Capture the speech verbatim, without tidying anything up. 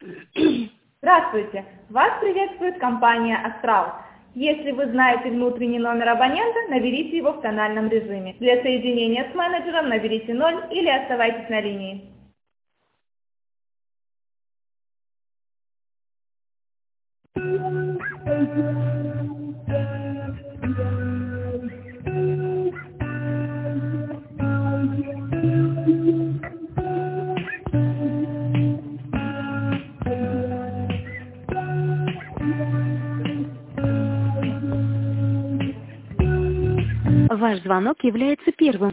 Здравствуйте! Вас приветствует компания «Астрал». Если вы знаете внутренний номер абонента, наберите его в тональном режиме. Для соединения с менеджером наберите ноль или оставайтесь на линии. Ваш звонок является первым.